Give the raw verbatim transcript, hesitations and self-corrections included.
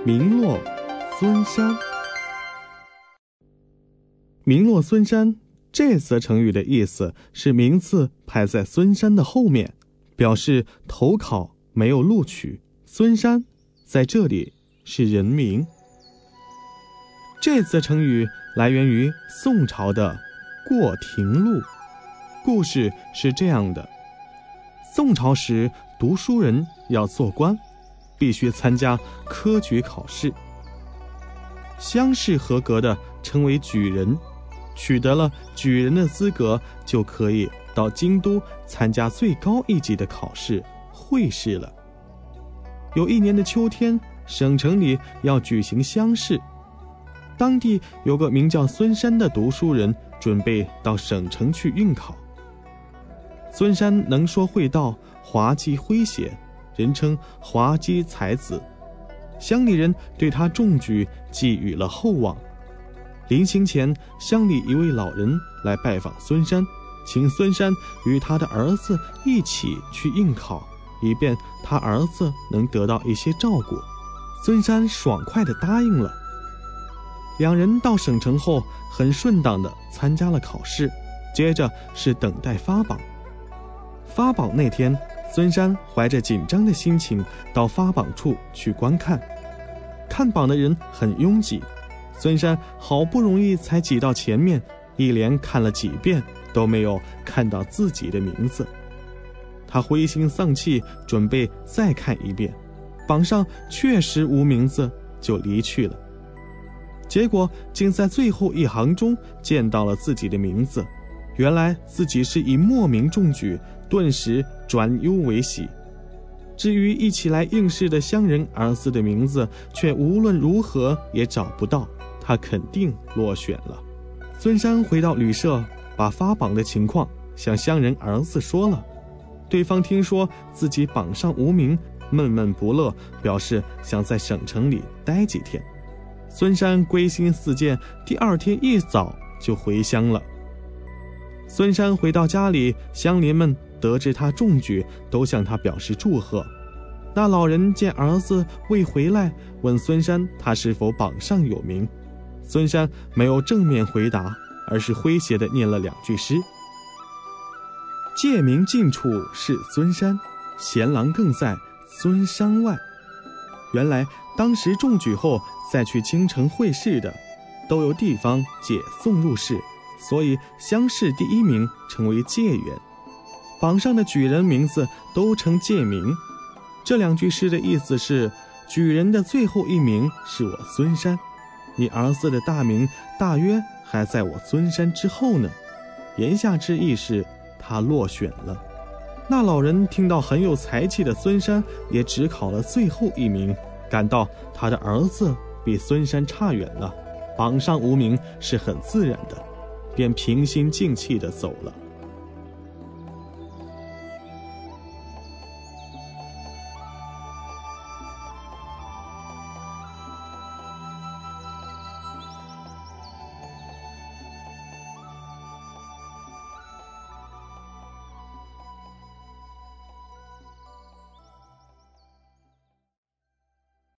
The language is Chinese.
名落孙山。名落孙山这则成语的意思是名字排在孙山的后面，表示投考没有录取。孙山在这里是人名。这则成语来源于宋朝的过庭录。故事是这样的：宋朝时读书人要做官，必须参加科举考试，乡试合格的称为举人，取得了举人的资格，就可以到京都参加最高一级的考试会试了。有一年的秋天，省城里要举行乡试，当地有个名叫孙山的读书人准备到省城去应考。孙山能说会道，滑稽诙谐，人称滑稽才子，乡里人对他中举寄予了厚望。临行前，乡里一位老人来拜访孙山，请孙山与他的儿子一起去应考，以便他儿子能得到一些照顾。孙山爽快地答应了。两人到省城后，很顺当地参加了考试，接着是等待发榜。发榜那天，孙山怀着紧张的心情到发榜处去观看，看榜的人很拥挤，孙山好不容易才挤到前面，一连看了几遍都没有看到自己的名字。他灰心丧气，准备再看一遍，榜上确实无名字，就离去了。结果竟在最后一行中见到了自己的名字，原来自己是以莫名中举，顿时转忧为喜。至于一起来应试的乡人儿子的名字，却无论如何也找不到，他肯定落选了。孙山回到旅社，把发榜的情况向乡人儿子说了。对方听说自己榜上无名，闷闷不乐，表示想在省城里待几天。孙山归心似箭，第二天一早就回乡了。孙山回到家里，乡邻们得知他中举，都向他表示祝贺。那老人见儿子未回来，问孙山他是否榜上有名。孙山没有正面回答，而是诙谐地念了两句诗：借名近处是孙山，贤郎更在孙山外。原来当时中举后再去京城会试的，都由地方解送入仕，所以乡试第一名称为解元，榜上的举人名字都称解名。这两句诗的意思是，举人的最后一名是我孙山，你儿子的大名大约还在我孙山之后呢。言下之意是他落选了。那老人听到很有才气的孙山也只考了最后一名，感到他的儿子比孙山差远了，榜上无名是很自然的，便平心静气地走了。